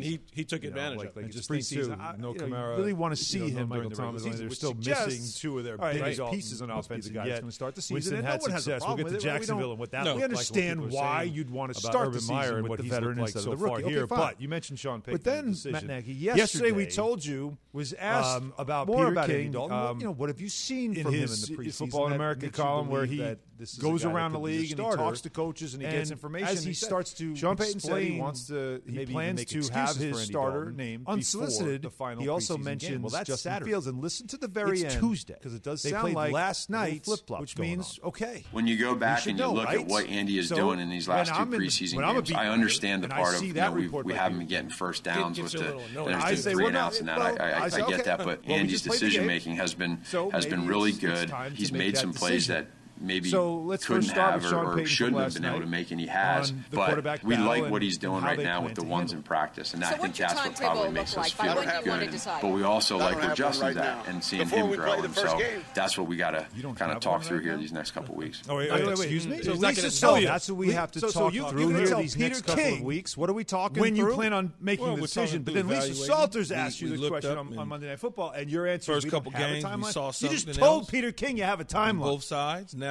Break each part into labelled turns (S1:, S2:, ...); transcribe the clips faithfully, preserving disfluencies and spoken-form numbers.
S1: and he he took
S2: You know,
S1: advantage
S2: like,
S1: of it.
S2: like
S3: And
S2: just
S3: just
S2: think too,
S3: preseason, I-
S2: no
S3: you know, you
S2: Kamara.
S3: really wanna see
S2: you know,
S3: him
S2: during
S3: Michael
S2: the
S3: Thomas,
S2: regular
S3: only
S2: season,
S3: they're
S2: which
S3: still
S2: suggests
S3: missing two of their
S2: right,
S3: biggest
S2: Dalton
S3: pieces on
S2: must be
S3: offense.
S2: the
S3: And
S2: guy that's
S3: yet
S2: gonna start the season.
S3: Winston
S2: And
S3: had
S2: no one has a
S3: success. We'll
S2: problem
S3: get to
S2: with it. We
S3: Jacksonville
S2: don't-
S3: and what that
S4: No.
S3: looked
S2: like
S3: like. We
S2: what
S3: understand
S2: people are
S3: why
S2: saying
S3: you'd want to
S2: about
S3: start
S2: Urban
S3: the
S2: Meyer
S3: season
S2: and
S3: with
S2: what
S3: the
S2: he's looked
S3: veterans
S2: like
S3: of
S2: so
S3: the
S2: far
S3: rookie.
S2: here.
S3: Okay, fine.
S2: But you mentioned Sean Payton.
S3: But then,
S2: decision.
S3: Matt Nagy, yesterday,
S2: yesterday
S3: we told you
S2: was asked
S3: um, about
S2: more
S3: Peter
S2: about
S3: King.
S2: Andy Dalton.
S3: Um,
S2: What- you know, what have you seen
S3: in
S2: from
S3: his
S2: him in the preseason?
S3: Football in
S2: that
S3: America
S2: makes you
S3: column where
S2: believe
S3: he
S2: that this is a
S3: goes
S2: guy that
S3: around the
S2: could be a
S3: league and he
S2: starter?
S3: talks to coaches and he
S2: And
S3: gets information.
S2: as he
S3: He said-
S2: starts to
S3: Sean Payton said he
S2: explain,
S3: wants to. He
S2: maybe
S3: plans
S2: make
S3: to
S2: excuses
S3: have
S2: for
S3: his
S2: Andy
S3: starter
S2: Dalton
S3: named
S2: unsolicited.
S3: before the final
S2: He also
S3: preseason game.
S2: mentions
S3: Well, that's
S2: Justin
S3: Saturday.
S2: Fields, and listen to the very
S3: It's
S2: end
S3: Tuesday
S2: because it does
S3: they
S2: sound
S3: played
S2: like
S3: last night,
S2: flip-flops
S3: which
S2: going
S3: means
S2: on.
S3: okay.
S5: When you go back
S3: should
S5: and you
S3: know,
S5: look
S3: right?
S5: at what Andy is
S3: So,
S5: doing in these last
S3: when
S5: two
S3: I'm in-
S5: preseason
S3: when I'm a
S5: games,
S3: beat
S5: I
S3: writer
S5: understand the
S3: and I
S5: part of
S3: see
S5: you
S3: that
S5: know we,
S3: report
S5: we
S3: by
S5: haven't
S3: Peter
S5: been getting first downs
S1: gets
S5: with
S1: you a
S5: the
S1: little annoying.
S5: there's
S3: I
S5: the
S3: say,
S5: three
S3: well,
S5: and
S3: no,
S5: outs and that.
S3: well,
S5: I, I,
S3: I
S5: I
S3: say,
S5: get
S3: okay.
S5: that, but
S3: Well, we
S5: Andy's
S3: just played the
S5: decision
S3: game.
S5: making has been
S3: So
S5: has been
S3: maybe
S5: really
S3: it's- it's
S5: good.
S3: time to
S5: He's
S3: make
S5: made
S3: that
S5: some plays
S3: decision.
S5: that maybe
S3: So let's
S5: couldn't
S3: first start
S5: have
S3: with
S5: or,
S3: Sean
S5: or
S3: Payton
S5: shouldn't
S3: from
S5: have been
S3: last
S5: able to
S3: night
S5: make, and he has.
S3: on the
S5: But
S3: quarterback
S5: we
S3: battle
S5: like
S3: and-
S5: what he's
S3: and
S5: doing
S3: how
S5: right
S3: they
S5: now
S3: plan
S5: with the
S3: to
S5: ones
S3: handle
S5: in
S3: it.
S5: practice, and
S6: So
S5: I think
S6: what's your
S5: that's what
S6: timetable
S5: probably
S6: look
S5: makes us
S6: like? By
S5: feel
S6: when do you want to
S5: good.
S6: decide?
S5: But we also
S7: I
S5: like
S7: don't
S5: where
S7: have
S5: Justin's
S7: one right
S5: at
S7: now.
S5: and seeing
S7: Before
S5: him
S7: we play
S5: grow,
S7: the
S5: and
S7: first
S5: so
S7: game.
S5: that's what we got to
S2: don't
S5: kind of
S2: have
S5: talk
S2: one
S5: through
S2: right
S5: here
S2: now?
S5: these next couple weeks.
S3: Oh, wait,
S1: Not
S3: wait, wait,
S1: excuse
S3: wait.
S1: me?
S3: So
S1: He's not
S3: Lisa
S1: gonna
S3: Salt,
S1: tell you.
S3: that's what we have to
S2: so, so
S3: talk
S2: you,
S3: through
S2: you're gonna
S3: here
S2: tell
S3: these
S2: Peter
S3: next couple
S2: King
S3: of weeks. What are we talking
S2: when you
S3: through?
S2: plan on making
S4: Well,
S2: the
S4: we're
S2: decision.
S4: talking
S2: But
S4: through
S2: then Lisa
S4: evaluating.
S2: Salters
S4: We-
S2: asked you
S4: we
S2: the
S4: looked
S2: question
S4: up
S2: on, on
S4: and
S2: Monday Night Football, and your answer
S4: first
S2: is we don't
S4: couple
S2: have a
S4: games, we
S2: timeline.
S4: saw
S2: You just
S4: something
S2: told
S4: else
S2: Peter King you have a
S4: on
S2: timeline.
S4: both sides. Now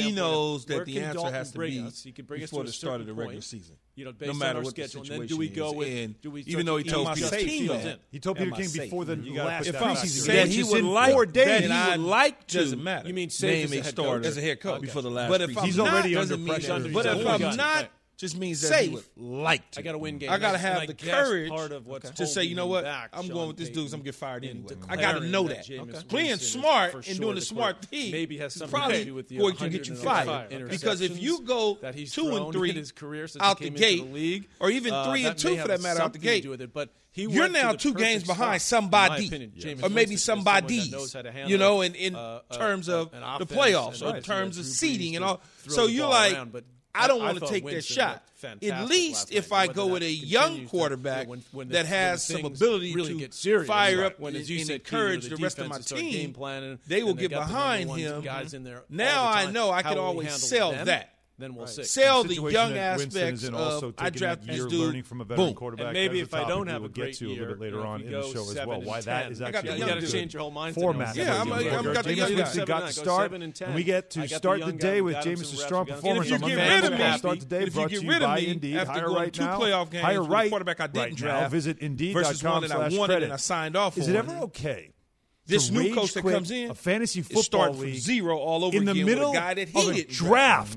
S1: standpoint
S8: knows
S1: of
S8: that
S1: where
S8: the
S1: can
S8: answer
S1: Dalton
S8: has to
S1: bring
S8: be
S1: us? He can bring
S8: before
S1: us to
S8: the
S1: a
S8: start of
S1: certain
S8: the regular
S1: point,
S8: season.
S1: You know, based
S8: No
S1: on
S8: matter
S1: our
S8: what the
S1: schedule, and then
S8: situation
S1: do we go
S8: is.
S1: with?
S8: And
S1: Do we
S8: even though he
S1: start
S8: told
S1: to
S8: me
S1: ease
S8: just
S1: Justin Fields in?
S2: He told Peter
S8: Am I
S2: King
S8: safe?
S2: before the
S3: You gotta
S2: last
S3: put that
S2: preseason
S3: factor
S2: game.
S8: that he
S2: It's
S8: would
S2: in
S8: like
S2: four days.
S8: that
S2: He
S8: I
S2: would
S8: like to doesn't matter.
S1: You mean safe
S8: name
S1: as a
S8: a
S1: head
S8: starter
S1: coach?
S8: as a head coach
S1: Okay.
S8: before the last
S1: But
S8: preseason.
S1: if I'm
S2: He's
S8: not,
S2: already
S8: doesn't
S2: under
S8: mean-
S2: pressure.
S1: under-
S8: But if
S1: He's
S8: I'm
S1: under-
S8: not,
S1: Right.
S8: just means that safe, he would like to.
S1: I got to win games.
S8: I got to
S1: And
S8: have
S1: I
S8: the
S1: guess
S8: courage
S1: part of what's
S8: to say, you know
S1: holding
S8: what,
S1: back
S8: I'm
S1: Sean
S8: going with this dude because I'm
S1: Payton
S8: going to get fired
S1: in
S8: anyway. I
S1: declaring
S8: got to know
S1: that
S8: that.
S1: Jameis
S8: Playing
S1: Winston is
S8: smart
S1: for
S8: and
S1: sure
S8: doing the
S1: the
S8: smart
S1: quarterback.
S8: thing
S1: Maybe has
S8: is
S1: something to
S8: probably
S1: do with the
S8: going to get you fired.
S1: one hundred
S8: Because if you
S1: interceptions
S8: go
S1: that he's
S8: two and
S1: thrown
S8: three
S1: in his career since
S8: out
S1: he
S8: the
S1: came into
S8: gate,
S1: the league,
S8: or even
S1: uh,
S8: three and
S1: that
S8: two
S1: may
S8: for
S1: have
S8: that matter out the
S1: something to
S8: gate,
S1: do with it, but he
S8: you're
S1: went to
S8: now
S1: the
S8: two
S1: perfect
S8: games behind
S1: spot, in my
S8: somebody,
S1: opinion. Jameis
S8: or
S1: Winston
S8: maybe
S1: is someone that
S8: somebody's,
S1: knows how to
S8: you
S1: handle,
S8: know, in, in
S1: uh, uh,
S8: terms of
S1: an
S8: the
S1: offense
S8: playoffs,
S1: and
S8: or in
S1: right,
S8: terms
S1: Drew
S8: of
S1: Brees
S8: seeding and
S1: to
S8: all.
S1: throw
S8: So
S1: the
S8: you're
S1: ball
S8: like,
S1: around, but
S8: I don't
S1: I
S8: want to
S1: thought
S8: take that
S1: Winston
S8: shot.
S1: looked fantastic
S8: At least
S1: last
S8: if
S1: night.
S8: I
S1: Whether
S8: go
S1: that
S8: with a
S1: continues
S8: young
S1: to-
S8: quarterback
S1: you know, when- when the-
S8: that
S1: when
S8: has
S1: the
S8: some
S1: things
S8: ability
S1: really
S8: to
S1: get serious,
S8: fire
S1: right.
S8: up
S1: when,
S8: and,
S1: as you
S8: and
S1: said,
S8: encourage
S1: Peter,
S8: the rest of my
S1: defenses start game
S8: team,
S1: planning,
S8: they will
S1: and
S8: get
S1: got the number
S8: behind
S1: one
S8: him.
S1: guys in there all
S8: Now
S1: the
S8: I
S1: time.
S8: know I
S1: How
S8: can
S1: will we
S8: always
S1: handle
S8: sell
S1: them?
S8: that.
S1: Then we'll see.
S8: Sell the
S2: situation
S8: young
S2: that Winston
S8: aspects
S2: is in also
S8: of I
S2: taking
S8: draft
S2: that
S8: this
S2: year
S8: dude.
S2: learning from a veteran
S8: Boom.
S2: quarterback.
S1: And maybe
S2: That's
S1: if
S2: a
S1: I
S2: topic
S1: don't
S2: we
S1: have
S2: will
S1: a
S2: get
S1: great
S2: to a little
S1: year,
S2: bit later
S1: you know,
S2: on
S1: if
S2: in
S1: we
S2: the
S1: go
S2: show as well.
S1: seven
S2: Why
S1: and
S2: that
S1: ten,
S2: is
S8: I got
S2: actually
S8: the
S1: you
S8: young
S1: got to
S8: dude.
S1: change your whole mindset.
S2: format.
S8: Yeah, I'm-
S2: that
S8: I'm-
S2: we
S8: I'm
S2: work.
S8: got the
S2: Jameis
S8: young
S2: Winston
S8: guy.
S2: got to start, and we get to start the day with Jameis' strong performance.
S8: And if
S2: I'm
S8: you
S2: a
S8: get
S2: man
S8: rid of
S2: who
S8: me,
S2: start the day
S8: if you
S2: brought
S8: get
S2: to
S8: rid
S2: you
S8: of
S2: by
S8: me
S2: Indeed.
S8: after
S2: Hire
S8: going
S2: right
S8: two
S2: now.
S8: playoff games
S2: Hire
S8: with a
S2: right
S8: quarterback I didn't
S2: right now.
S8: draft
S2: Visit Indeed dot com
S8: versus one that I
S2: slash
S8: wanted
S2: credit.
S8: and I signed off
S2: Is
S8: on.
S2: it ever okay?
S8: This
S2: to
S8: new
S2: rage
S8: coach that
S2: quit
S8: comes in
S2: a fantasy
S8: is
S2: football
S8: starting from
S2: league
S8: zero all over
S2: in the
S8: again
S2: middle
S8: with a guy that
S2: of
S8: he
S2: a
S8: didn't
S2: draft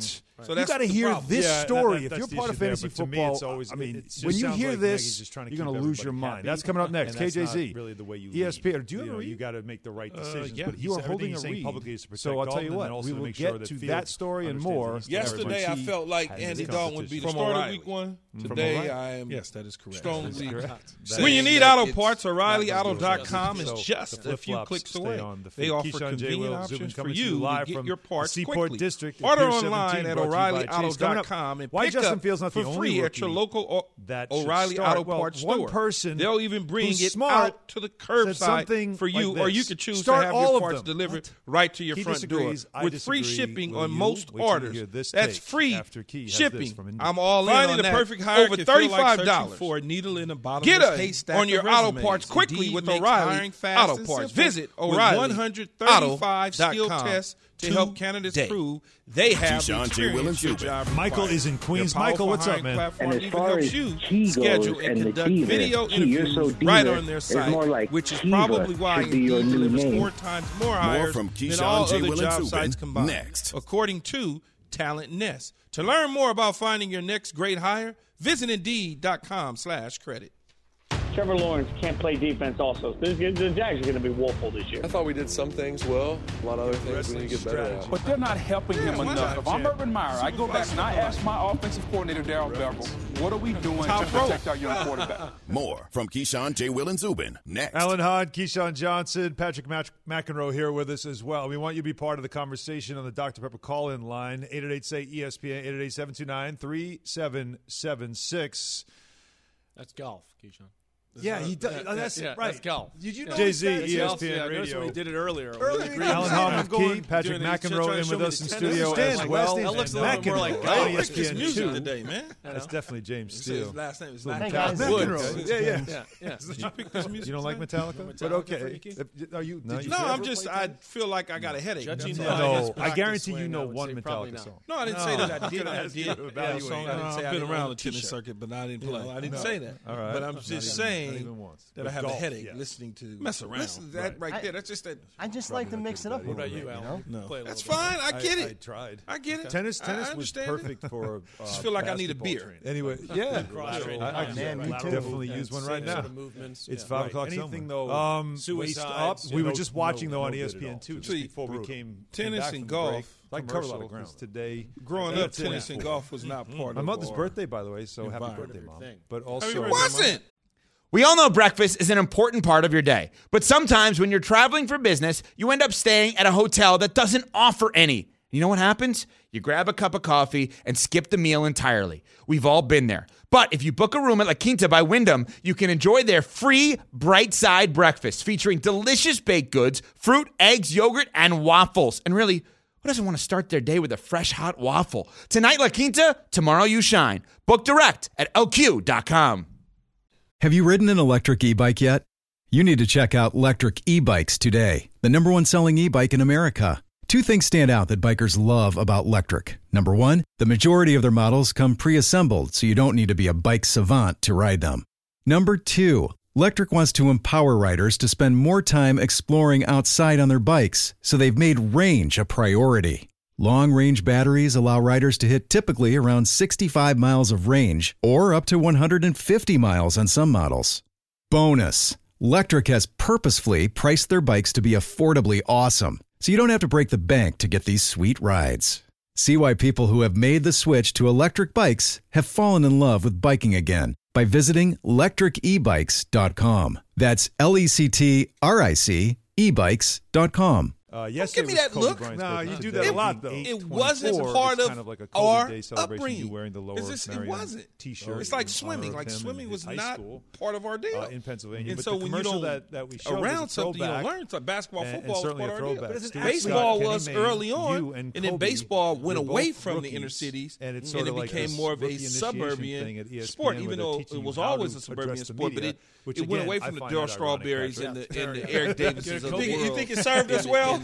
S8: So
S2: you
S8: that's
S2: got to
S8: the
S2: hear
S8: problem.
S2: this
S3: Yeah, that-
S2: story.
S3: that-
S2: if
S3: that's
S2: you're
S3: the
S2: part of
S3: issue there,
S2: fantasy
S3: but to me,
S2: football,
S3: it's always-
S2: I mean,
S3: it just
S2: when you
S3: sounds
S2: hear
S3: like
S2: this,
S3: Nagy's just trying to
S2: you're going
S3: keep
S2: to lose your
S3: everybody
S2: mind.
S3: happy,
S2: That's coming up next.
S3: and
S2: K
S3: that's
S2: J
S3: not
S2: Z,
S3: really the way you
S2: E S P N.
S3: lead.
S2: Do you
S3: You
S2: have
S3: know,
S2: a read?
S3: you got to make the right decisions.
S8: yeah.
S3: But
S2: You are
S3: everything
S2: holding
S3: he's
S2: a
S3: saying
S2: read.
S3: publicly is to protect
S2: So I'll tell you
S3: Dalton,
S2: what,
S3: and also
S2: we
S3: to
S2: will
S3: make sure
S2: get
S3: that
S2: to
S3: Fields
S2: that story and
S3: understands
S2: more.
S3: his
S8: Yesterday, I
S3: competition.
S8: felt like
S3: Has
S8: Andy
S3: his
S8: Dalton would be the
S3: competition.
S8: starter
S2: O'Reilly.
S8: week one.
S2: From
S8: Today,
S2: O'Reilly.
S8: I am
S1: Yes, that is correct.
S8: strongly
S2: That
S8: when you
S2: is-
S8: need
S2: that
S8: auto
S2: it's
S8: parts, O'Reilly
S2: not
S8: Auto
S2: gonna
S8: dot
S2: do it.
S8: com is
S2: So
S8: just
S2: the
S8: a few
S2: flip-flops
S8: clicks
S2: stay
S8: away.
S2: on the
S8: They
S2: feed.
S8: offer
S2: Keyshawn J.
S8: convenient
S2: Will,
S8: options
S2: Zubin
S8: for
S2: coming to
S8: you
S2: you
S8: to
S2: live
S8: get
S2: from
S8: your parts
S2: the Seaport
S8: quickly.
S2: District at
S8: Order
S2: Pier
S8: online
S2: seventeen,
S8: at
S2: brought to you by
S8: O'Reilly Auto
S2: Chase. Coming
S8: dot
S2: up,
S8: com and
S2: why
S8: pick
S2: Justin
S8: up
S2: Fields not
S8: for
S2: the only
S8: free at your
S2: rookie
S8: local O-
S2: that should
S8: O'Reilly
S2: start.
S8: Auto
S2: Well,
S8: Parts
S2: one
S8: store.
S2: person
S8: They'll even bring
S2: who's
S8: it
S2: smart
S8: out to the
S2: said
S8: curbside
S2: something
S8: for you,
S2: like
S8: or you
S2: this.
S8: could choose
S2: Start
S8: to have
S2: all
S8: your
S2: of
S8: parts
S2: them.
S8: delivered
S2: What?
S8: right to your
S2: He
S8: front
S2: disagrees.
S8: door
S2: I
S8: with free
S2: disagree.
S8: shipping
S2: Will
S8: on
S2: you?
S8: most
S2: Wait till you
S8: orders.
S2: hear this
S8: That's
S2: take
S8: free
S2: after Key has this
S8: shipping.
S2: from Indeed.
S8: I'm all in
S1: Finding
S8: on
S1: the
S8: that.
S1: perfect hire
S8: Over
S1: can feel like
S8: thirty-five
S1: searching
S8: dollars
S1: for a needle in a bottomless
S8: Get us
S1: haystack
S8: on your
S1: of
S8: auto
S1: resumes.
S8: parts quickly
S1: Indeed
S8: with
S1: makes
S8: O'Reilly
S1: hiring fast
S8: Auto
S1: and
S8: Parts.
S1: simple.
S8: Visit
S1: With
S8: O'Reilly
S1: one hundred thirty-five skill
S8: Auto dot com
S1: tests to help candidates
S8: today.
S1: prove they have the
S9: Keyshawn, J. Will, and
S1: experience your
S9: Zubin.
S1: job
S2: Michael
S1: requires.
S2: is in Queens.
S1: Their
S2: Michael,
S1: powerful
S2: what's up,
S1: hiring
S2: man?
S1: platform
S6: And as
S1: even
S6: far
S1: helps
S6: as
S1: you
S6: key
S1: schedule
S6: goes
S1: and
S6: and the
S1: conduct
S6: key
S1: video
S6: there, key, you're
S1: interviews
S6: so
S1: right
S6: diva,
S1: on their
S6: it's
S1: site,
S6: more like
S1: which is
S6: Kiva
S1: probably why
S6: should be your
S1: Indeed
S6: new
S1: delivers
S6: name.
S1: four times more hires
S9: from
S1: than
S9: Keyshawn,
S1: all
S9: J.
S1: other
S9: Will, and
S1: job
S9: Zubin
S1: sites combined,
S9: next.
S1: according to Talent Nest. To learn more about finding your next great hire, visit Indeed dot com slash credit.
S7: Trevor Lawrence can't play defense also. The, the Jags are going to be woeful this year.
S10: I thought we did some things well, a lot of other things we need to get better at.
S11: But they're not helping him enough. If I'm Urban Meyer, I go back and I ask my offensive coordinator, Darryl Bevell, what are we doing to protect our young quarterback?
S9: More from Keyshawn, J. Will, and Zubin next.
S2: Alan Hahn, Keyshawn Johnson, Patrick Mac- McEnroe here with us as well. We want you to be part of the conversation on the Doctor Pepper call-in line, eight eight eight, S A Y, E S P N, eight eight eight, seven two nine, three seven seven six.
S4: That's golf, Keyshawn.
S2: Yeah, he does.
S4: Yeah,
S2: oh, that's
S4: yeah,
S2: right.
S4: that's golf.
S2: Did you know
S4: Yeah.
S2: Jay-Z,
S4: That's
S2: E S
S4: golf.
S2: P N
S4: Yeah, I noticed
S2: Radio.
S4: when he did it earlier.
S2: Earlier.
S4: When
S2: Alan
S4: he
S2: Hahn
S4: was
S2: with
S4: going-
S2: Key, Patrick
S4: doing it, he's
S2: McEnroe
S4: trying to
S2: in
S4: show
S2: with
S4: me
S2: us
S4: the
S2: in
S4: tennis.
S2: studio
S4: Understand,
S2: as
S4: like,
S2: well.
S4: that looks a
S2: And
S4: little more like
S2: McEnroe,
S4: golf.
S2: on
S4: I
S2: E S
S4: like
S2: P
S4: his
S2: N
S4: music
S2: two.
S1: today, man.
S2: That's definitely James
S1: His
S2: Steele.
S1: last name is
S2: Little
S1: not
S2: Metallica.
S1: McEnroe.
S2: Yeah, yeah.
S4: Yeah, yeah.
S1: Did you pick this music?
S2: You don't like
S1: tonight?
S2: Metallica? But
S4: Metallica
S2: okay.
S4: freaky?
S2: If- Are you? No, did you
S1: No,
S2: ever
S1: I'm
S2: play
S1: just. I
S2: tennis?
S1: feel like I got a headache.
S4: Judging
S1: That's
S4: by
S1: all.
S4: his
S2: No, I
S4: practice
S2: guarantee you
S4: swing,
S2: know
S4: I would
S2: one
S4: say probably
S2: Metallica
S4: not.
S2: song.
S1: No, I didn't say that. I did. I
S2: ask
S1: did.
S2: you to evaluate.
S1: Yeah, song. I
S2: No,
S1: didn't say
S2: I've
S1: I
S2: been
S1: didn't
S2: around
S1: own
S2: the
S1: a tennis
S2: t-shirt.
S1: circuit, but I didn't play. I didn't
S2: No.
S1: say that.
S2: All right.
S1: But I'm
S2: Not
S1: just
S2: even-
S1: saying
S2: not even once.
S1: that
S2: But
S1: I have
S2: golf,
S1: a headache
S2: yes.
S1: listening to
S8: Mess around.
S1: Listen, that right, there. That's just that.
S6: I just like to mix it up a
S4: What
S6: little
S4: about you,
S6: bit,
S4: Alan?
S1: No,
S4: Play a
S1: that's
S4: little bit.
S1: fine. I get
S2: I
S1: it.
S2: tried.
S1: I get it.
S2: Tennis,
S1: I-
S2: tennis
S1: I
S2: was
S1: understand it.
S2: perfect for. Uh,
S1: Just feel like I need a
S2: basketball
S1: beer.
S2: training. Anyway, yeah,
S4: Cross
S2: I,
S4: training.
S2: I, I,
S6: Man, me
S2: I
S6: too.
S2: definitely
S4: Yeah,
S2: use one
S4: same
S2: right
S4: sort
S2: now.
S4: of movements.
S2: It's
S4: Yeah.
S2: five
S4: Right.
S2: o'clock
S3: Anything
S2: somewhere.
S3: though,
S2: Um, waist
S4: suicides,
S2: up.
S4: yeah.
S2: We were
S3: No-
S2: just watching
S3: no-
S2: though on
S3: no
S2: E S
S3: good
S2: P
S3: at
S2: N
S3: all.
S2: two just
S1: See,
S2: before we
S3: brutal.
S2: came
S1: Tennis
S2: came back
S1: and
S2: from the
S1: golf,
S2: break. I covered a lot of
S1: commercial
S2: ground
S1: was
S2: today.
S1: Growing
S2: Yeah,
S1: up, tennis and
S2: four.
S1: golf was not part
S2: My
S1: of
S2: mother's
S1: our
S2: birthday, by the way, so happy
S1: environment.
S2: birthday, mom!
S4: Thing.
S2: But
S1: Happy
S2: also,
S1: birthday,
S8: It wasn't.
S12: We all know breakfast is an important part of your day, but sometimes when you're traveling for business, you end up staying at a hotel that doesn't offer any. You know what happens? You grab a cup of coffee and skip the meal entirely. We've all been there. But if you book a room at La Quinta by Wyndham, you can enjoy their free Bright Side breakfast featuring delicious baked goods, fruit, eggs, yogurt, and waffles. And really, who doesn't want to start their day with a fresh hot waffle? Tonight, La Quinta, tomorrow you shine. Book direct at L Q dot com.
S13: Have you ridden an electric e-bike yet? You need to check out Lectric E-Bikes today, the number one selling e-bike in America. Two things stand out that bikers love about Lectric. Number one, the majority of their models come pre-assembled, so you don't need to be a bike savant to ride them. Number two, Lectric wants to empower riders to spend more time exploring outside on their bikes, so they've made range a priority. Long-range batteries allow riders to hit typically around sixty-five miles of range, or up to one hundred fifty miles on some models. Bonus, Lectric has purposefully priced their bikes to be affordably awesome, so you don't have to break the bank to get these sweet rides. See why people who have made the switch to electric bikes have fallen in love with biking again by visiting lectric e bikes dot com. That's L E C T R I C e bikes dot com.
S2: Uh, yes,
S1: give me that look.
S2: No, you do that a lot though.
S1: It wasn't part
S2: it's
S1: of
S2: kind of like a
S1: our
S2: COVID Day celebration.
S1: upbringing.
S2: You wearing the lower
S1: It's just- it
S2: Marion
S1: wasn't.
S2: T-shirt.
S1: It's like
S2: in
S1: swimming.
S2: honor of
S1: Like
S2: him
S1: swimming
S2: and
S1: was
S2: his high
S1: not
S2: school,
S1: part of our deal
S2: uh, in Pennsylvania.
S1: And
S2: but
S1: so
S2: the
S1: when you
S2: commercial
S1: don't
S2: that, that we showed
S1: around
S2: was a
S1: something, you
S2: throwback,
S1: learn. So basketball,
S2: and- and
S1: football was
S2: certainly
S1: part
S2: a
S1: of our deal.
S2: throwback.
S1: But
S2: Steve
S1: baseball
S2: Scott,
S1: was
S2: Kenny Mayne,
S1: early on,
S2: you and
S1: and then
S2: Kobe
S1: baseball went
S2: were
S1: away
S2: both
S1: from the
S2: rookies,
S1: inner cities,
S2: and it's
S1: and
S2: sort
S1: it
S2: of like
S1: became
S2: this
S1: more of a
S2: rookie initiation thing
S1: suburban
S2: at E S P N
S1: sport,
S2: where
S1: even
S2: they're
S1: though
S2: teaching
S1: it
S2: you
S1: was
S2: how
S1: always
S2: to
S1: a suburban
S2: address the
S1: sport. But
S2: media,
S1: it
S2: which
S1: it went
S2: again,
S1: away
S2: I
S1: from the
S2: find
S1: Darryl
S2: that ironic,
S1: Strawberries
S2: Patrick.
S1: and the,
S2: Very
S1: and the
S2: ironic.
S1: Eric Davises of the
S2: You think-
S1: world.
S2: you think it served us
S1: In-
S2: well?
S1: in-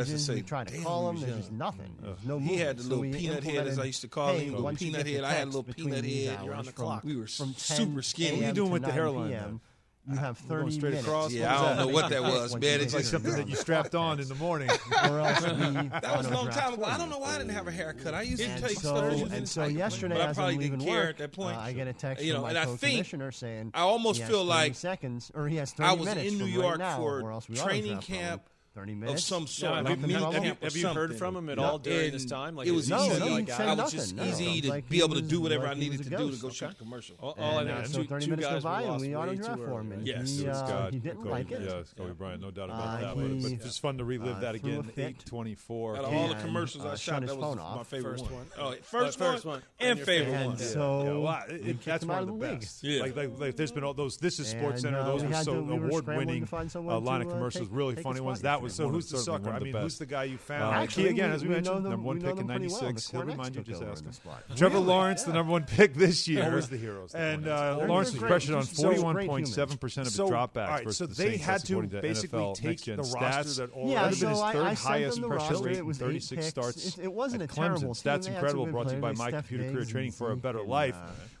S1: us and
S14: agent,
S1: say,
S14: we tried to
S1: "Damn,
S14: call
S1: he
S14: him.
S1: was
S14: There's
S1: young."
S14: just nothing. There's no
S1: He
S14: movement.
S1: had the
S14: So
S1: little
S14: we
S1: peanut head, as I
S14: implemented,
S1: used to call
S14: hey,
S1: him, little
S14: once you
S1: peanut
S14: get the
S1: head. I had a
S14: text
S1: little
S14: between
S1: peanut
S14: these
S1: head.
S14: hours
S1: You're on the
S14: from-
S1: clock. We were
S14: from
S1: super skinny.
S2: What are you doing with the hairline,
S14: p m,
S2: then?
S14: You have
S2: We're going
S14: thirty
S2: straight
S14: minutes.
S2: across?
S1: Yeah, I don't know what that was,
S14: Once
S1: man.
S14: you
S1: It
S14: get
S2: It's like
S1: just-
S2: something that you strapped on in the morning.
S14: Or else we
S1: That was a long time ago. I don't know why I didn't have a haircut. I used to
S14: And
S1: take
S14: so,
S1: surgeons
S14: and so
S1: type,
S14: yesterday,
S1: but I
S14: as
S1: probably
S14: I'm leaving
S1: didn't care
S14: work,
S1: at that point.
S14: uh, I get a text
S1: You know,
S14: from my
S1: and I think
S14: co-commissioner saying
S1: I almost
S14: he has
S1: feel
S14: thirty
S1: like
S14: seconds, or he has thirty
S1: I was
S14: minutes
S1: in New
S14: from
S1: York
S14: right now,
S1: for
S14: or else we
S1: training
S14: autograph him.
S1: camp
S14: thirty
S1: of
S14: minutes.
S1: some sort.
S14: Yeah,
S1: like
S14: nothing
S1: meet
S14: wrong
S1: camp
S14: with
S1: or
S14: it.
S4: Have you heard
S1: something.
S4: from him at
S1: No.
S4: all during
S1: And
S4: this time? Like,
S1: it was
S14: No,
S1: easy.
S14: no, he
S1: like,
S14: said
S1: I was
S14: nothing.
S1: just
S14: No,
S1: easy
S14: it
S1: to
S14: was like
S1: be
S14: he
S1: able to
S14: was-
S1: do whatever
S14: like
S1: I
S14: he
S1: needed
S14: was
S1: to
S14: a
S1: do to
S14: ghost.
S1: go shoot a commercial.
S4: All, all I
S14: And,
S4: know
S14: uh,
S4: is
S14: so
S4: two,
S14: thirty
S4: two
S14: minutes go
S4: guys
S14: by,
S4: were
S14: and
S4: lost
S14: we
S4: way
S14: autograph
S4: too
S14: for him,
S4: early.
S14: and
S1: Yes.
S14: he,
S2: It's
S14: uh,
S2: God.
S14: he didn't
S2: Kobe,
S14: like it.
S2: Yeah, it's Kobe Bryant, no doubt about
S14: Uh,
S2: that. But, but
S14: he,
S2: it's fun to relive
S14: uh,
S2: that
S14: threw a
S2: again.
S14: fit.
S2: eight twenty-four.
S1: Out of all the
S14: And,
S1: commercials
S14: uh,
S1: I
S14: shut
S1: shot,
S14: his
S1: that was
S14: phone
S1: my
S14: off.
S1: favorite
S4: First
S1: one.
S4: one.
S1: Oh, first,
S4: Uh, first
S1: one,
S4: one.
S1: and
S4: And your
S1: favorite
S4: favorite
S1: one.
S14: And
S2: Yeah,
S14: so
S2: yeah, well,
S14: we
S2: it,
S14: kicked
S2: that's
S14: him
S2: one
S14: out
S2: of
S14: of
S2: the
S14: the league.
S2: best.
S1: Yeah.
S2: Like, like, like there's been all those. This is Sports
S14: And,
S2: Center.
S14: uh,
S2: Those
S14: we
S2: were
S14: had
S2: so
S14: to- we were
S2: award-winning
S14: scrambling to find someone
S2: uh, line
S14: to,
S2: of
S14: uh,
S2: commercials.
S14: take-
S2: really
S14: take
S2: funny
S14: his
S2: ones.
S14: spot.
S2: That was so. one Who's of, the certainly sucker? one I of the mean, best.
S14: who's
S2: the guy you found?
S14: Uh,
S2: Key
S14: actually,
S2: again,
S14: we-
S2: as we,
S14: we
S2: mentioned,
S14: know them-
S2: number one
S14: we know
S2: pick in
S14: them pretty well.
S2: ninety-six.
S14: The
S2: He'll
S14: Cornets
S2: remind you.
S14: took
S2: Just
S14: over
S2: ask
S14: the
S2: him.
S14: spot.
S2: Trevor
S14: Really?
S2: Lawrence, the number one pick this year.
S3: Always the heroes.
S2: And
S14: They're
S2: uh,
S14: great.
S2: Lawrence was
S14: They're
S2: pressured on
S14: great. So
S2: forty-one
S14: great
S2: point seven percent of
S3: So,
S2: his
S3: all
S2: dropbacks
S3: right,
S2: versus
S3: so
S2: the
S3: they
S2: Saints.
S3: had
S2: That's
S3: to
S2: according to
S3: basically
S2: N F L
S3: take
S2: Next Gen
S3: the
S2: stats.
S3: roster that already-
S14: Yeah,
S2: That would have been his
S14: so I-
S2: third
S14: I sent
S2: highest
S14: them the
S2: pressure
S14: roster.
S2: rate
S14: It
S2: in
S14: was eight
S2: thirty-six
S14: picks.
S2: starts.
S14: It- it wasn't
S2: at
S14: a terrible
S2: Clemson.
S14: team.
S2: Stats
S14: They had
S2: Incredible
S14: some good
S2: brought to you by
S14: players,
S2: My
S14: Steph
S2: Computer Career
S14: Diggs
S2: Training
S14: and
S2: for a better
S14: Zeke
S2: life.
S14: and, uh,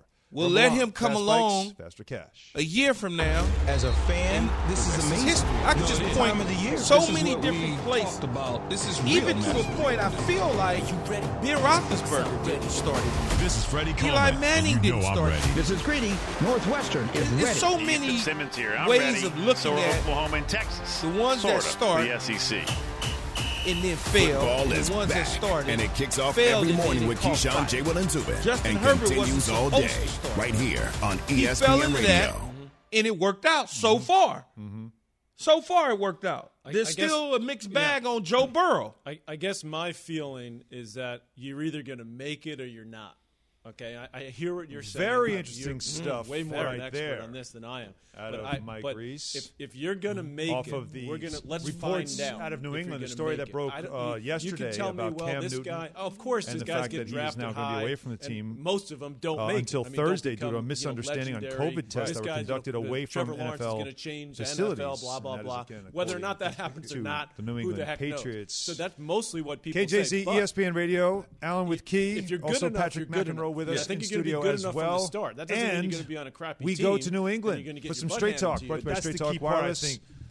S1: We'll
S2: From
S1: let
S2: Milan,
S1: him come
S2: Fast
S1: along
S2: Bikes, faster cash.
S1: a year from now.
S8: As a fan, this is amazing.
S1: History. I can
S8: You know,
S1: just
S8: this
S1: point
S8: time of the year.
S1: so
S8: This is
S1: many
S8: what we
S1: different places.
S8: talked about. This is real,
S1: Even to
S8: man.
S1: a point, I feel like Ben Roethlisberger didn't start it.
S15: This is Freddie Coleman.
S1: Eli Manning
S15: and you
S1: didn't
S15: know I'm
S1: start
S15: ready.
S1: it.
S16: This is Greedy. Northwestern is
S1: There's
S16: ready.
S1: so many
S17: Simmons here. I'm
S1: ways
S17: ready.
S1: of looking
S17: so are
S1: at
S17: Oklahoma and Texas.
S1: the ones
S17: sort
S1: that
S17: of,
S1: start
S17: the S E C.
S1: and then fail.
S9: Football
S1: and
S9: is
S1: the ones
S9: back,
S1: that started
S9: and it kicks off
S1: failed
S9: every
S1: and
S9: morning
S1: then
S9: with
S1: caught
S9: Keyshawn,
S1: fire.
S9: J. Will, and Zubin,
S1: Justin
S9: and
S1: Herbert
S9: continues
S1: wasn't
S9: all
S1: supposed
S9: day
S1: to start.
S9: right here on
S1: He
S9: E S P
S1: fell
S9: N
S1: into
S9: Radio.
S1: that, and it worked out so far.
S2: Mm-hmm.
S1: So far, it worked out.
S3: I-
S1: There's
S3: I guess-
S1: still a mixed bag
S3: yeah.
S1: on Joe Burrow.
S3: I, I guess my feeling is that you're either going to make it or you're not. Okay, I, I hear what you're saying.
S2: Very
S3: but
S2: interesting
S3: you're,
S2: stuff
S3: Way more
S2: right
S3: an expert
S2: there
S3: on this than I am.
S2: out
S3: but
S2: of
S3: I,
S2: Mike
S3: but
S2: Reese.
S3: If, if you're going to make
S2: off
S3: it,
S2: of the
S3: we're going to let's
S2: reports
S3: find out
S2: out of New
S3: if you're
S2: England, a
S3: gonna
S2: story
S3: make
S2: that
S3: it.
S2: broke
S3: I don't-
S2: uh,
S3: you,
S2: yesterday
S3: you can tell
S2: about
S3: me, well,
S2: Cam
S3: this
S2: Newton.
S3: guy. Oh, of course,
S2: and
S3: this
S2: the
S3: guys
S2: fact
S3: get
S2: that he is
S3: drafted
S2: now going to
S3: high,
S2: be away from the
S3: and
S2: team
S3: most of them don't
S2: uh,
S3: make
S2: until
S3: it. I mean, don't
S2: Thursday due to
S3: become,
S2: a misunderstanding
S3: you know,
S2: on
S3: legendary.
S2: COVID tests
S3: This
S2: that were
S3: guy's
S2: conducted
S3: uh,
S2: away from
S3: Trevor
S2: N
S3: Lawrence
S2: F L
S3: is going to change the N F
S2: facilities.
S3: L, blah blah
S2: And that is,
S3: blah.
S2: again,
S3: Whether or
S2: according
S3: not that happens or
S2: to
S3: not,
S2: the New
S3: who
S2: England
S3: the heck
S2: Patriots.
S3: knows? So that's mostly what people
S2: K J
S3: say.
S2: Z,
S3: but
S2: E S P N Radio, Alan with Key,
S3: if you're good
S2: also
S3: enough,
S2: Patrick
S3: you're good
S2: McEnroe
S3: enough.
S2: with
S3: Yeah,
S2: us
S3: I think
S2: in
S3: you're gonna be
S2: studio
S3: good
S2: as
S3: enough from the
S2: well.
S3: start. That doesn't mean you're
S2: and
S3: gonna be on a crappy
S2: we
S3: team
S2: go to New
S3: and you're
S2: England
S3: gonna get
S2: for
S3: your
S2: some
S3: butt
S2: straight
S3: handed
S2: talk
S3: to you.
S2: brought to you by
S3: That's
S2: Straight
S3: the
S2: Talk
S3: key part, I
S2: Wireless.
S3: think,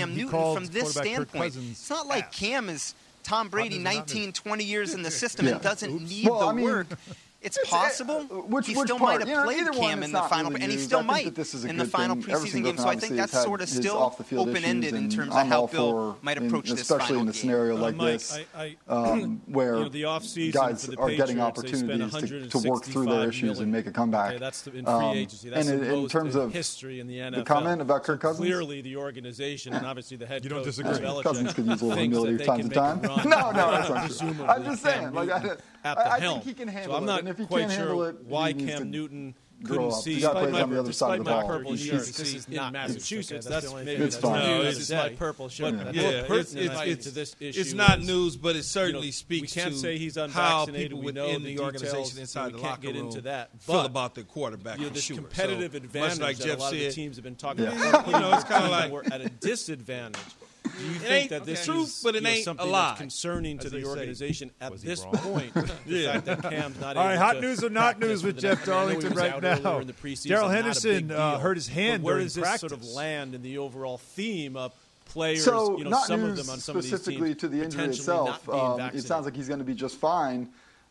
S15: Cam Newton from this standpoint. It's not like Cam is Tom Brady nineteen, twenty years in the system
S17: Yeah.
S15: and doesn't need
S17: Well,
S15: the
S17: I mean,
S15: work. It's possible.
S17: Uh, which,
S15: he
S17: which
S15: still
S17: part?
S15: might have
S17: You know,
S15: played
S17: either one
S15: Cam
S17: is
S15: in the
S17: not
S15: final,
S17: really
S15: and he
S17: used.
S15: still
S17: I think
S15: might
S17: that this is a
S15: in the
S17: good
S15: final
S17: thing. Everson
S15: preseason game. So I think
S17: obviously
S15: that's
S17: has had
S15: sort of
S17: his
S15: still
S17: off-the-field
S15: open-ended
S17: issues,
S15: in
S17: and
S15: terms
S17: I'm
S15: of how
S17: all
S15: Bill
S17: for,
S15: might
S17: in-
S15: approach this
S17: especially
S15: final
S17: in a
S15: game.
S17: scenario
S3: Uh,
S17: like
S3: Mike,
S17: this,
S3: I- I-
S17: um, where
S3: you know, the offseason
S17: guys
S3: for the
S17: are getting
S3: Patriots, they spent
S17: opportunities to, to work through their issues
S3: million.
S17: and make a comeback.
S3: Okay, that's the, in free
S17: Um,
S3: agency. That's
S17: and
S3: the
S17: in, in
S3: most
S17: terms
S3: in
S17: of
S3: history in the N F L.
S17: the comment about Kirk
S3: So
S17: Cousins,
S3: clearly the organization and obviously the head
S2: You
S3: coach,
S2: don't disagree.
S3: Belichick,
S17: Cousins could use a little
S3: thinks
S17: humility
S3: that
S17: from
S3: they
S17: time to
S3: can
S17: time.
S3: make a run,
S17: No, no, that's not true.
S3: presumably
S17: I'm just
S3: Cam
S17: saying, like, I,
S3: Newton at the
S17: I, I
S3: helm.
S17: think he can handle
S3: so I'm
S17: it.
S3: not
S17: And if he
S3: quite
S17: can't handle
S3: sure
S17: it,
S3: why
S17: he needs
S3: Cam
S17: to
S3: Newton
S17: grow
S3: couldn't
S17: up.
S3: see.
S17: The guy
S3: Despite
S17: plays
S3: my,
S17: on the other side of the
S3: despite my
S17: ball.
S3: purple
S17: He's-
S3: shirt,
S17: he's-
S3: this is in
S4: not
S3: Massachusetts.
S4: okay,
S3: That's,
S4: that's the only
S3: maybe
S4: thing
S17: It's
S3: that's
S17: fine.
S3: not
S1: No,
S3: news
S1: it's
S3: today.
S4: my purple shirt.
S3: But
S4: That's
S1: Yeah,
S3: more
S1: it's,
S3: pertinent,
S1: it's,
S3: I think,
S1: it's,
S3: to this
S1: it's
S3: issue
S1: not
S3: is,
S1: news, but it certainly
S3: you know,
S1: speaks
S3: we can't
S1: to
S3: say he's
S1: how
S3: unvaccinated.
S1: people
S3: We know
S1: within
S3: the
S1: the organization
S3: details,
S1: inside
S3: so
S1: the
S3: we can't
S1: locker
S3: get
S1: room
S3: into that.
S1: feel
S3: But
S1: about the quarterback.
S3: you know,
S1: for
S3: this
S1: sure.
S3: competitive
S1: So,
S3: advantage
S1: much like
S3: that
S1: Jeff
S3: a lot
S1: said,
S3: of the teams have been talking
S17: Yeah.
S3: about.
S1: You know, it's kinda
S3: Teams
S1: like-
S3: we're at a disadvantage. Do you
S1: It
S3: think
S1: ain't
S3: that this
S1: true,
S3: is
S1: but it
S3: you know,
S1: ain't
S3: something
S1: a lie.
S3: that's concerning to
S2: As
S3: the
S2: they say.
S3: organization at
S2: Was he
S3: this
S2: wrong?
S3: point? The
S1: Yeah.
S3: fact that Cam's not
S2: All
S3: able
S2: right, hot
S3: to
S2: news or not
S3: practice
S2: news
S3: for
S2: with
S3: the
S2: Jeff
S3: next- I know he
S2: Darlington
S3: was
S2: right
S3: out
S2: now.
S3: earlier in the preseason,
S2: Darrell
S3: not a
S2: Henderson
S3: big
S2: uh,
S3: deal.
S2: hurt his hand
S3: But where
S2: during
S3: does this
S2: practice.
S3: sort of land in the overall theme of players?
S17: So,
S3: you know,
S17: not
S3: some
S17: news
S3: of them on some of these
S17: specifically
S3: teams
S17: to the injury
S3: potentially
S17: itself.
S3: not being
S17: Um, it
S3: vaccinated.
S17: sounds like he's going to be just fine.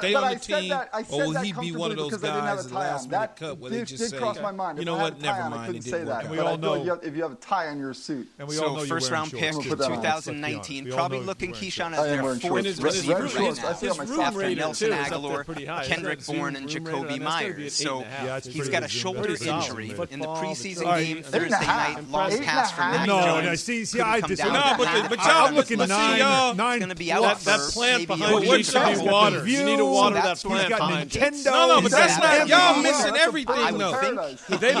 S1: stay
S18: but
S1: on
S18: I
S1: the
S18: said
S1: team,
S18: that- I
S1: or
S18: said
S1: will
S18: that
S1: he be one of those
S18: comfortably because I didn't have
S1: guys
S18: a
S1: at the
S18: tie
S1: last
S18: on.
S1: minute
S18: That
S1: cut where they
S18: did-
S1: just
S18: did
S1: say,
S18: cross my mind.
S1: you
S18: If
S1: know
S18: I had
S1: what,
S18: a tie
S1: never
S18: on, I
S1: mind,
S18: couldn't
S1: it
S18: say
S1: didn't work
S18: that.
S1: out.
S2: we
S18: But
S2: all
S18: I feel like
S2: know-
S18: you have, if you have a tie on your suit.
S2: And we all
S15: So
S2: know
S15: first
S2: you're
S15: round
S2: wearing
S15: pick,
S2: shorts, too.
S15: two
S2: Let's
S15: thousand
S2: be honest.
S15: nineteen,
S2: We all
S15: probably
S2: know
S15: looking
S2: you're wearing
S15: Keyshawn
S2: shorts.
S15: as
S18: I am
S15: their
S18: wearing
S15: fourth
S18: shorts.
S15: receiver
S18: Red
S15: right
S18: shorts.
S15: now.
S18: I see
S3: His
S18: on my
S3: room
S15: After
S3: rating,
S15: Nelson
S3: too, is up there
S15: Aguilar,
S3: pretty high.
S15: Kendrick
S3: Isn't that
S15: Bourne,
S3: Zoom
S15: and
S3: room
S15: Jacoby
S3: rating? That's gotta be
S15: Myers.
S3: an eight
S15: So
S3: and a half.
S2: Yeah, it's
S15: he's
S2: pretty
S15: got a
S2: good Zoom
S15: shoulder
S2: rating. Pretty solid,
S15: injury
S2: man.
S15: in the
S3: Football,
S15: preseason
S2: All right.
S15: game
S18: Eight and a
S15: Thursday
S18: half.
S15: night. Long
S18: Eight and a
S15: pass from
S18: half.
S15: Mac
S2: No,
S15: Jones.
S2: no, see, see,
S15: Couldn't
S2: I
S15: come
S2: disagree.
S15: down
S1: No,
S15: with
S1: but
S15: that.
S1: the- but
S15: I-
S1: y'all-
S2: I'm looking
S1: but see,
S2: nine,
S1: y'all-
S2: nine.
S15: He's going to be out
S3: That,
S15: for
S3: that plant
S15: maybe
S3: behind
S15: a
S3: you
S15: week
S3: needs to
S15: or
S3: be
S15: so.
S3: watered. You need to water that
S15: That's
S3: plant
S15: where
S3: behind
S15: Tom
S3: you.
S15: Kicks.
S1: No, no, but
S15: He's
S1: that's
S15: got
S1: not
S15: every
S1: y'all
S15: year.
S1: missing everything
S15: I would
S1: though.
S15: think
S3: They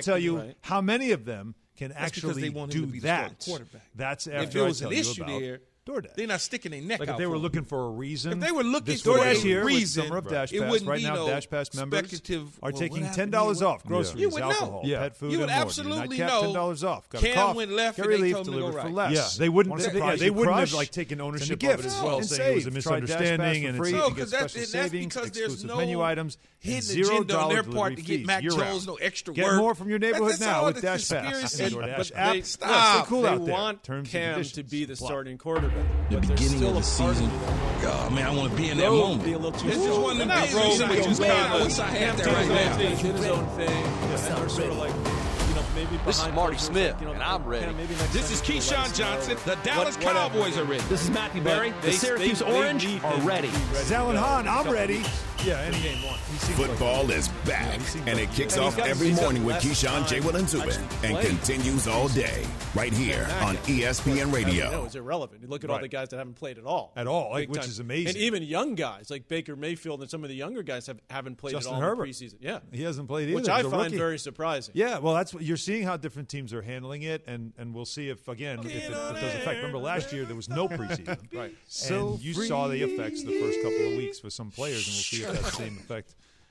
S2: to tell you
S3: right.
S2: how many of them can
S1: That's
S2: actually
S1: they want
S2: do
S1: him to be the
S2: that.
S1: starting quarterback.
S2: That's
S1: if
S2: after
S1: there
S2: I
S1: was
S2: tell
S1: an
S2: you
S1: issue
S2: about
S1: there,
S2: DoorDash.
S1: they're not sticking their neck
S2: Like
S1: out
S2: if they
S1: for
S2: were
S1: him.
S2: looking for a reason.
S1: If they were looking
S2: this
S1: for
S2: DoorDash
S1: a
S2: here
S1: reason,
S2: with Summer of Dash
S1: it
S2: Pass.
S1: wouldn't
S2: Right
S1: be
S2: now,
S1: no
S2: Dash Pass members
S1: speculative,
S2: are
S1: well,
S2: taking
S1: what happened
S2: ten
S1: to
S2: dollars
S1: you?
S2: off groceries,
S1: You would know.
S2: alcohol,
S1: Yeah.
S2: pet food,
S1: You would
S2: and more.
S1: absolutely
S2: Nightcap,
S1: know.
S2: ten dollars off. Got
S1: Cam
S2: a cough,
S1: went left and
S2: Gary
S1: they
S2: Leaf
S1: told him to go
S2: delivered for
S1: right.
S2: less.
S3: Yeah,
S2: they wouldn't.
S3: Wanna
S2: They,
S3: surprise
S2: they
S3: you,
S2: wouldn't have
S3: crush?
S2: like taken
S3: Send a
S2: ownership of
S3: gift.
S2: it as
S3: No,
S2: well,
S3: and
S2: saying it was a
S3: save. Try Dash Pass
S2: misunderstanding
S3: for
S2: and
S3: free.
S2: it's
S1: No,
S2: to get
S1: 'cause that's-
S2: special
S1: and that's
S2: savings,
S1: because there's
S2: exclusive
S1: no
S2: menu items, and
S1: hidden
S2: zero
S1: agenda on
S2: dollar
S1: their
S2: delivery
S1: part to get
S2: fees
S1: Mac
S2: year
S1: Jones
S2: round.
S1: no extra
S2: Get
S1: work.
S2: more from your neighborhood
S1: That's
S2: now
S1: all
S2: with
S1: the
S2: Dash Pass.
S1: conspiracy.
S2: And DoorDash
S1: But
S2: app.
S1: they-
S2: Look,
S1: stop.
S2: stay cool
S3: they
S2: out there.
S3: want
S2: Terms and
S3: Cam
S2: conditions
S3: to be the
S2: apply.
S3: starting quarterback.
S8: The
S3: but there's
S8: beginning
S3: still
S8: of the
S3: a part
S8: season.
S3: of you that
S8: God, man, I want to be in that
S3: Rowe would
S8: moment.
S3: be a little too
S1: It's just
S3: slow.
S1: one of them
S3: Not
S1: days
S3: Rowe,
S1: where you
S3: but
S1: just
S3: Cam
S1: kinda-
S3: did
S1: wish I had that
S3: his
S1: right
S3: own
S1: now.
S3: thing, did his own thing. And they're sort of like, you know, maybe
S18: This is
S3: behind
S18: Marty
S3: closed doors,
S18: Smith,
S3: like, you know,
S18: and I'm ready.
S3: Cam, maybe next
S1: This
S3: time
S1: is
S3: you can let
S1: Keyshawn
S3: us know.
S1: Johnson. The Dallas
S3: What- whatever.
S1: Cowboys are ready.
S16: This is Matthew Berry.
S3: But
S16: The
S3: they-
S16: Syracuse
S3: they- they
S16: Orange
S3: need
S16: are
S3: him to
S16: ready.
S3: be ready
S2: Zallen
S3: to go
S2: Hahn,
S3: in a
S2: I'm
S3: couple
S2: ready.
S3: weeks.
S2: Yeah, any
S3: Game one.
S9: Football is back, and it kicks
S3: And he's
S9: off
S3: got-
S9: every
S3: he's got
S9: morning with
S3: less
S9: Keyshawn, J. Will, and Zubin,
S3: time to
S9: and
S3: play.
S9: continues all day right here on E S P N
S3: No,
S9: Radio.
S3: it's irrelevant. You look at all
S2: Right.
S3: the guys that haven't played at all.
S2: At all, like,
S3: Big
S2: which
S3: time.
S2: is amazing.
S3: And even young guys like Baker Mayfield and some of the younger guys have, haven't played
S2: Justin
S3: at all
S2: Herbert.
S3: in the preseason. Yeah.
S2: He hasn't played either.
S3: Which
S2: He's
S3: I
S2: a
S3: find
S2: rookie.
S3: very surprising.
S2: Yeah, well, that's what you're seeing how different teams are handling it, and, and we'll see if again if it, if it does affect. Remember last year there was no preseason,
S3: Right.
S2: So and you saw the effects the first couple of weeks with some players, and we'll see if that same effect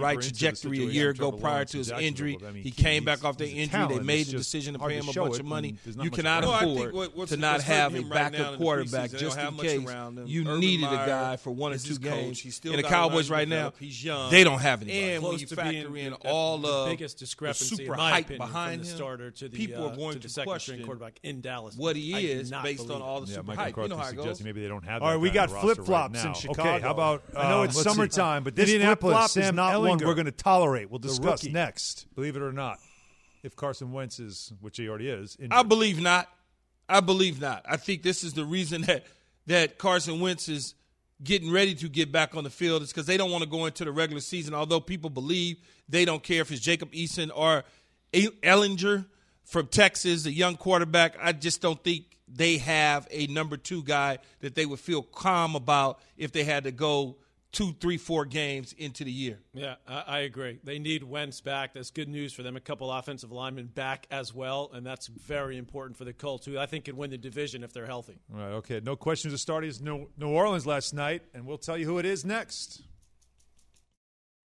S1: right
S2: into the
S1: trajectory a
S2: situation
S1: year
S2: of
S1: ago
S2: Trevor
S1: prior
S2: Lawrence
S1: to
S2: in
S1: his
S2: Jacksonville.
S1: injury.
S2: I mean,
S1: He
S2: he-
S1: came back
S2: he's-
S1: off the
S2: he's a
S1: injury.
S2: talent.
S1: They made
S2: It's
S1: the
S2: just
S1: decision to
S2: hard
S1: pay
S2: to
S1: him a
S2: show
S1: bunch
S2: it,
S1: of money.
S2: and there's not
S1: You
S2: much
S1: cannot
S2: around him.
S1: afford
S2: No, I
S1: to
S2: think what- what's-
S1: not
S2: what's
S1: have
S2: hurting
S1: a
S2: him right now
S1: backup
S2: in the
S1: quarterback
S2: preseason, they
S1: just
S2: don't have
S1: in
S2: much
S1: case
S2: around him.
S1: you
S2: Urban
S1: needed a
S2: Meyer
S1: guy for one or
S2: is
S1: two
S2: his coach.
S1: games.
S2: He's still
S1: And the
S2: got a lot
S1: Cowboys
S2: to
S1: right now,
S2: develop. He's young.
S1: they don't have anybody. And when
S3: Close
S1: you
S3: to
S1: factor
S3: being
S1: in
S3: the-
S1: all
S3: the
S1: of
S3: biggest
S1: the
S3: discrepancy,
S1: super
S3: in my
S1: hype
S3: opinion,
S1: behind
S3: from the
S1: him,
S3: starter to the,
S1: people
S3: uh,
S1: are going
S3: to
S1: to,
S3: the second string
S1: question
S3: quarterback in Dallas.
S1: what he
S3: I do
S1: is
S3: not
S1: based on
S3: believe
S1: all
S3: it.
S1: the
S2: Yeah,
S1: super
S2: Mike
S1: hype. You know
S2: McCarthy
S1: how it goes.
S2: suggesting maybe they don't have. All right, that we guy got on the roster flip flops right in now. Chicago.
S3: Okay, how about,
S2: I know
S3: um,
S2: it's
S3: let's see.
S2: summertime, but this
S3: Indianapolis,
S2: flip-flop is
S3: Sam
S2: not one
S3: Ehlinger,
S2: we're going to tolerate. We'll
S3: the
S2: discuss
S3: rookie.
S2: next. Believe it or not, if Carson Wentz is, which he already is, injured.
S1: I believe not. I believe not. I think this is the reason that that Carson Wentz is getting ready to get back on the field is because they don't want to go into the regular season, although people believe they don't care if it's Jacob Eason or Ehlinger from Texas, a young quarterback. I just don't think they have a number two guy that they would feel calm about if they had to go two, three, four games into the year.
S3: Yeah, I, I agree. They need Wentz back. That's good news for them. A couple offensive linemen back as well, and that's very important for the Colts, who I think can win the division if they're healthy.
S2: All right, okay. No questions of starters. No New Orleans last night, and we'll tell you who it is next.